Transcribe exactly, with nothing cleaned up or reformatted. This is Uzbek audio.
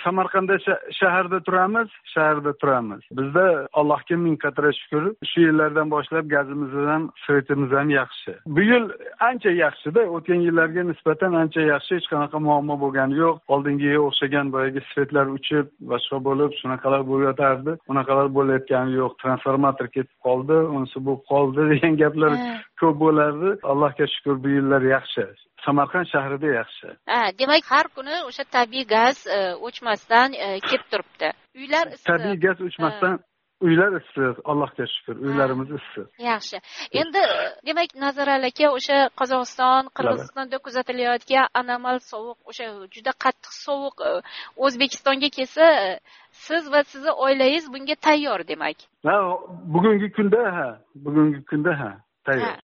Samarqandda shaharda turamiz, shaharda turamiz. Bizda Allohga ming qatra shukr, shu yillardan boshlab gazimiz ham, svetimiz ham yaxshi. Bu yil ancha yaxshi-da, o'tgan yillarga nisbatan ancha yaxshi, hech qanaqa muammo bo'lgani yo'q. Oldingiga o'xshagan boyagi svetlar uchib, boshqa bo'lib, shunaqalar bo'lib yotardi. Unaqalar bo'layotgani yo'q. Transformator ketib qoldi, unisi bo'lib qoldi degan gaplar ko'p bo'lardi. Allohga shukr, bu yillar yaxshi. Samarqand shahrida yaxshi. Ha, demak har kuni o'sha tabiiy gaz o'chmasdan kelib turibdi. Uylar issiq. Tabiiy gaz o'chmasdan uylar issiq, Allohga shukr, uylarimiz issiq. Yaxshi. Endi demak Nazar aka o'sha Qozog'iston, Qirg'izistonda kuzatilayotgan anomal sovuq, o'sha juda qattiq sovuq O'zbekistonga kelsa, siz va sizni oilangiz bunga tayyor demak. Ha, bugungi kunda ha, bugungi kunda ha, tayyor.